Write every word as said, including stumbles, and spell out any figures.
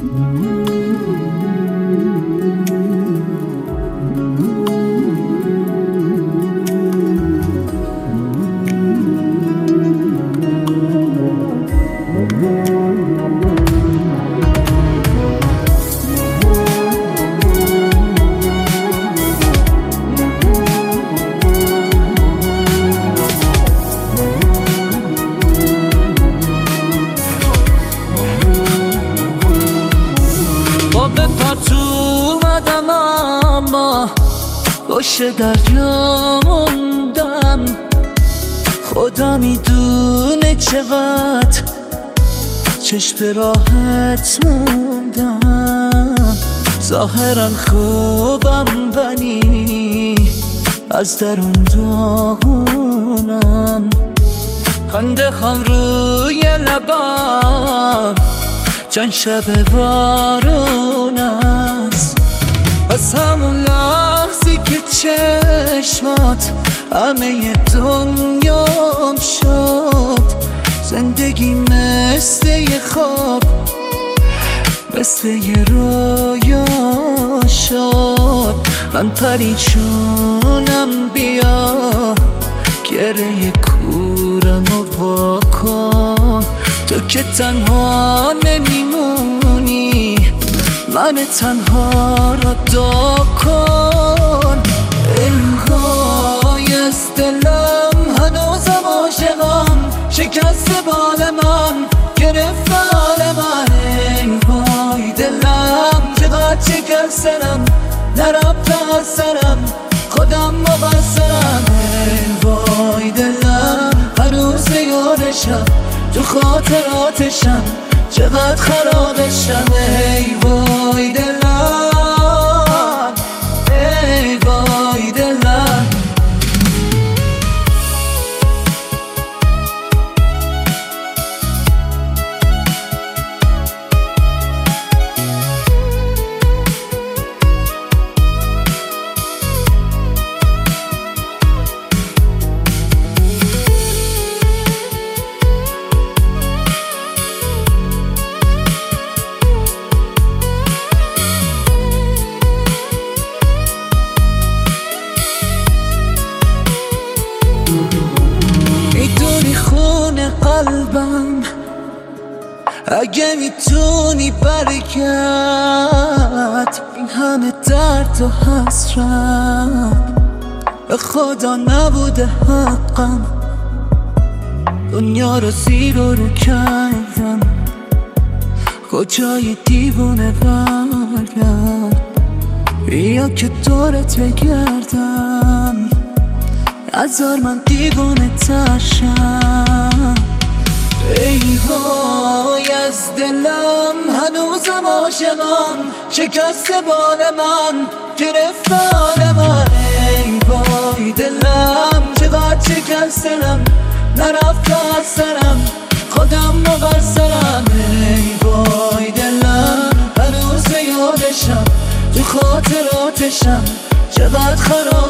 باشه دریا موندم، خدا میدونه چقدر چشم راحت موندم. ظاهرا خوبم ولی از درون داغونم. خنده هم روی لبام چند شب بارون است. از همون لحظی که چشمات همه دنیام شد، زندگی مثل یه خواب، مثل یه رویا شد. من پریشونم، بیا گره کورمو واکن. تو که تنها نمیمونی، من تنها را دا کن. الهای از دلم هنوزم عاشقم، شکست بال من گرفت حال من. ای وای دلم چقدر شکستم، نرفته از سرم، خودم مقصرم. ای وای دلم هنوز یادشم، تو خاطراتشم، چقدر خرابشم. ای وای دلم، ای وای دلم. میدونی خون قلبم، اگه میتونی برگرد. این همه درد و حسرت به خدا نبوده حقم، دنیا رو زیر و رو کردم. کجای دیوونه برگرد، بیا که دورت بگردم. نذار من دیوونه ترشم. ای وای از دلم هنوزم عاشقم، شکست بال من گرفت حال من. ای وای دلم چقدر شکستم، نرفته از سرم، خودم مقصرم. ای وای دلم هنوز یادشم، تو خاطراتشم، چقدر خراب